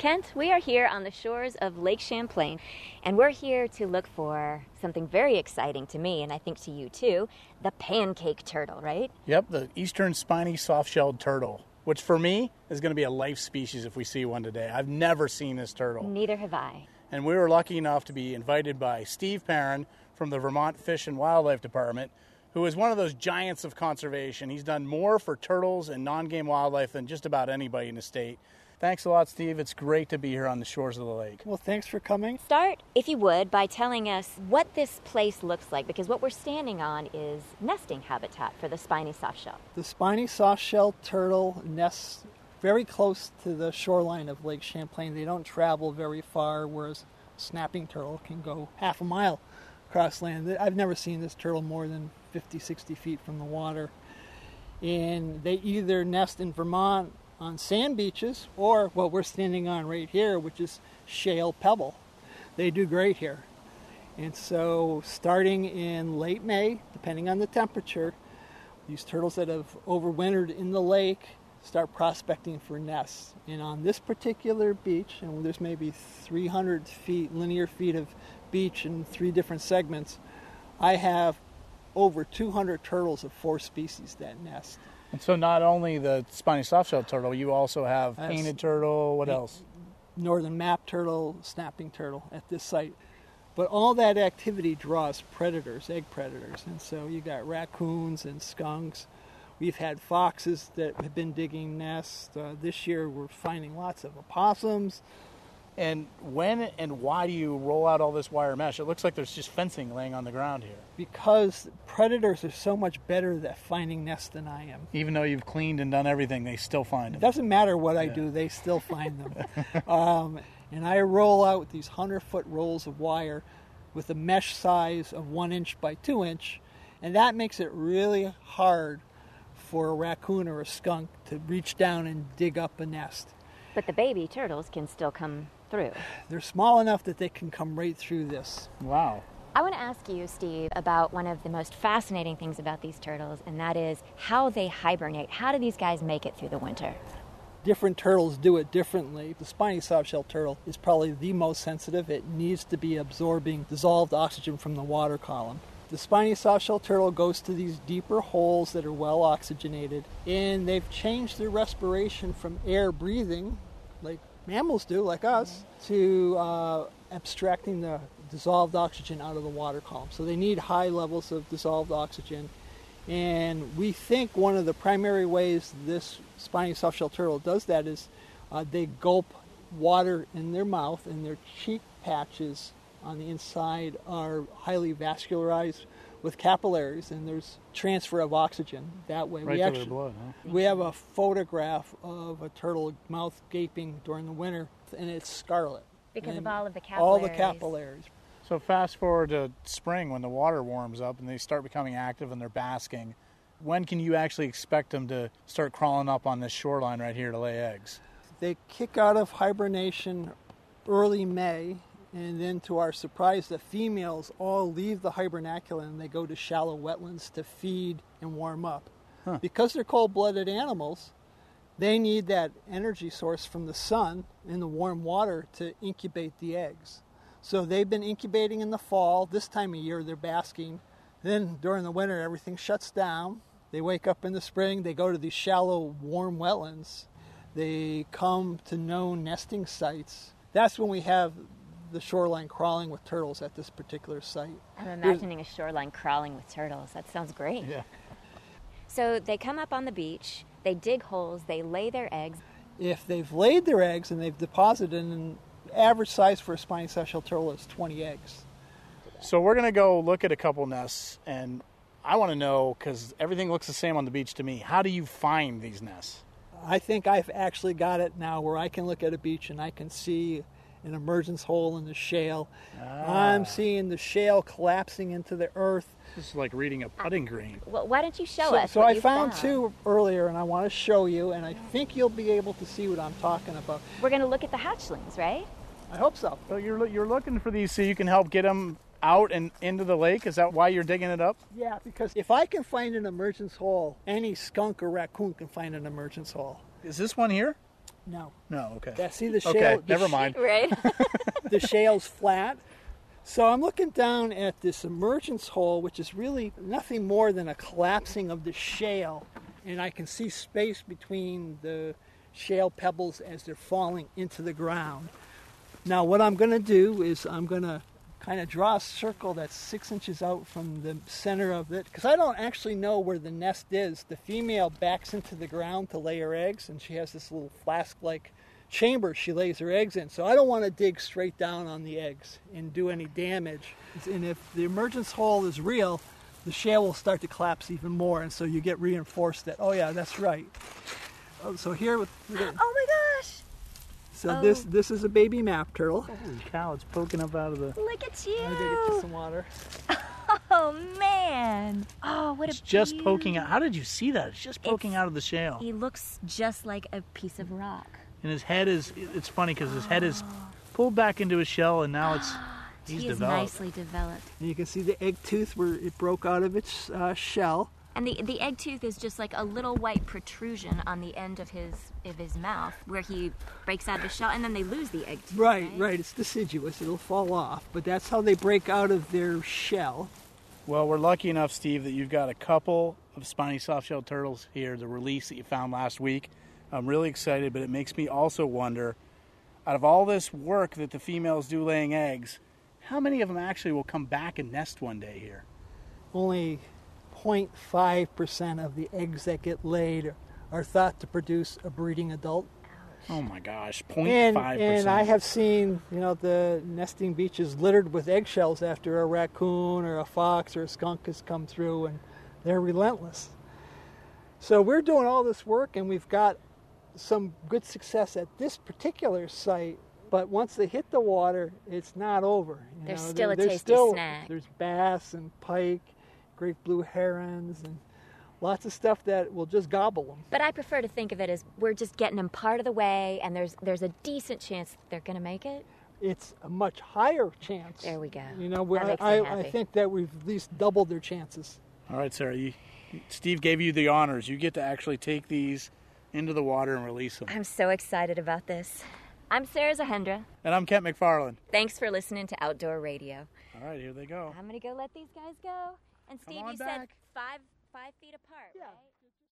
Kent, we are here on the shores of Lake Champlain, and we're here to look for something very exciting to me, and I think to you too, the pancake turtle, right? Yep, the eastern spiny soft-shelled turtle, which for me is going to be a life species if we see one today. I've never seen this turtle. Neither have I. And we were lucky enough to be invited by Steve Perrin from the Vermont Fish and Wildlife Department, who is one of those giants of conservation. He's done more for turtles and non-game wildlife than just about anybody in the state. Thanks a lot, Steve. It's great to be here on the shores of the lake. Well, thanks for coming. Start, if you would, by telling us what this place looks like, because what we're standing on is nesting habitat for the spiny softshell. The spiny softshell turtle nests very close to the shoreline of Lake Champlain. They don't travel very far, whereas a snapping turtle can go half a mile across land. I've never seen this turtle more than 50, 60 feet from the water. And they either nest in Vermont on sand beaches, or what we're standing on right here, which is shale pebble. They do great here. And so starting in late May, depending on the temperature, these turtles that have overwintered in the lake start prospecting for nests. And on this particular beach, and there's maybe 300 feet, linear feet of beach in 3 different segments, I have over 200 turtles of 4 species that nest. And so not only the spiny softshell turtle, you also have painted turtle, what else? Northern map turtle, snapping turtle at this site. But all that activity draws predators, egg predators. And so you got raccoons and skunks. We've had foxes that have been digging nests. This year we're finding lots of opossums. And when and why do you roll out all this wire mesh? It looks like there's just fencing laying on the ground here. Because predators are so much better at finding nests than I am. Even though you've cleaned and done everything, they still find them. It doesn't matter what I do, they still find them. And I roll out these 100-foot rolls of wire with a mesh size of 1 inch by 2 inch, and that makes it really hard for a raccoon or a skunk to reach down and dig up a nest. But the baby turtles can still come through. They're small enough that they can come right through this. Wow. I want to ask you, Steve, about one of the most fascinating things about these turtles, and that is how they hibernate. How do these guys make it through the winter? Different turtles do it differently. The spiny softshell turtle is probably the most sensitive. It needs to be absorbing dissolved oxygen from the water column. The spiny softshell turtle goes to these deeper holes that are well oxygenated, and they've changed their respiration from air breathing, like mammals do, like us, to abstracting the dissolved oxygen out of the water column. So they need high levels of dissolved oxygen. And we think one of the primary ways this spiny softshell turtle does that is they gulp water in their mouth, and their cheek patches on the inside are highly vascularized with capillaries, and there's transfer of oxygen that way. Right to their blood, huh? We have a photograph of a turtle mouth gaping during the winter, and it's scarlet. Because of all of the capillaries. All the capillaries. So fast forward to spring when the water warms up and they start becoming active and they're basking. When can you actually expect them to start crawling up on this shoreline right here to lay eggs? They kick out of hibernation early May, and then to our surprise, the females all leave the hibernacula and they go to shallow wetlands to feed and warm up. Huh. Because they're cold-blooded animals, they need that energy source from the sun and the warm water to incubate the eggs. So they've been incubating in the fall. This time of year, they're basking. Then during the winter, everything shuts down. They wake up in the spring. They go to these shallow, warm wetlands. They come to known nesting sites. That's when we have the shoreline crawling with turtles at this particular site. I'm imagining a shoreline crawling with turtles. That sounds great. Yeah. So they come up on the beach, they dig holes, they lay their eggs. If they've laid their eggs and they've deposited, an average size for a spiny softshell turtle is 20 eggs. So we're going to go look at a couple nests, and I want to know, because everything looks the same on the beach to me, how do you find these nests? I think I've actually got it now where I can look at a beach and I can see an emergence hole in the shale. I'm seeing the shale collapsing into the earth. This is like reading a putting green. Well, why don't you show us So what I you found 2 earlier, and I want to show you, and I think you'll be able to see what I'm talking about. We're going to look at the hatchlings, right? I hope so. So you're looking for these so you can help get them out and into the lake? Is that why you're digging it up? Yeah, because if I can find an emergence hole, any skunk or raccoon can find an emergence hole. Is this one here? No. No, okay. Yeah, see the shale? Okay, never mind. Right? The shale's flat. So I'm looking down at this emergence hole, which is really nothing more than a collapsing of the shale. And I can see space between the shale pebbles as they're falling into the ground. Now what I'm going to do is I'm going to kind of draw a circle that's 6 inches out from the center of it, because I don't actually know where the nest is. The female backs into the ground to lay her eggs, and she has this little flask-like chamber she lays her eggs in. So I don't want to dig straight down on the eggs and do any damage. And if the emergence hole is real, the shale will start to collapse even more, and so you get reinforced that, oh yeah, that's right. So here with Oh my gosh! so this is a baby map turtle. Holy cow, it's poking up out of the... Look at you! I'm gonna go get you some water. Oh man! Oh, what It's a just beauty. poking out. How did you see that? It's just poking out of the shale. He looks just like a piece of rock. And his head is... It's funny because his head is pulled back into his shell, and now it's... He's He is developed. nicely developed. And you can see the egg tooth where it broke out of its shell. And the egg tooth is just like a little white protrusion on the end of his mouth where he breaks out of the shell, and then they lose the egg tooth. Right. It's deciduous. It'll fall off. But that's how they break out of their shell. Well, we're lucky enough, Steve, that you've got a couple of spiny soft-shelled turtles here, the release that you found last week. I'm really excited, but it makes me also wonder, out of all this work that the females do laying eggs, how many of them actually will come back and nest one day here? Only 0.5% of the eggs that get laid are thought to produce a breeding adult. Oh my gosh, And 0.5%. I have seen, the nesting beaches littered with eggshells after a raccoon or a fox or a skunk has come through, and they're relentless. So we're doing all this work, and we've got some good success at this particular site. But once they hit the water, it's not over. There's still a there's tasty snack. There's bass and pike, great blue herons, and lots of stuff that will just gobble them. But I prefer to think of it as we're just getting them part of the way, and there's a decent chance that they're going to make it. It's a much higher chance. There we go. That makes me I happy. think that we've at least doubled their chances. All right, Sarah, Steve gave you the honors. You get to actually take these into the water and release them. I'm so excited about this. I'm Sarah Zahendra. And I'm Kent McFarland. Thanks for listening to Outdoor Radio. All right, here they go. I'm going to go let these guys go. And Steve, on you back. said 5 feet apart, Yeah. right?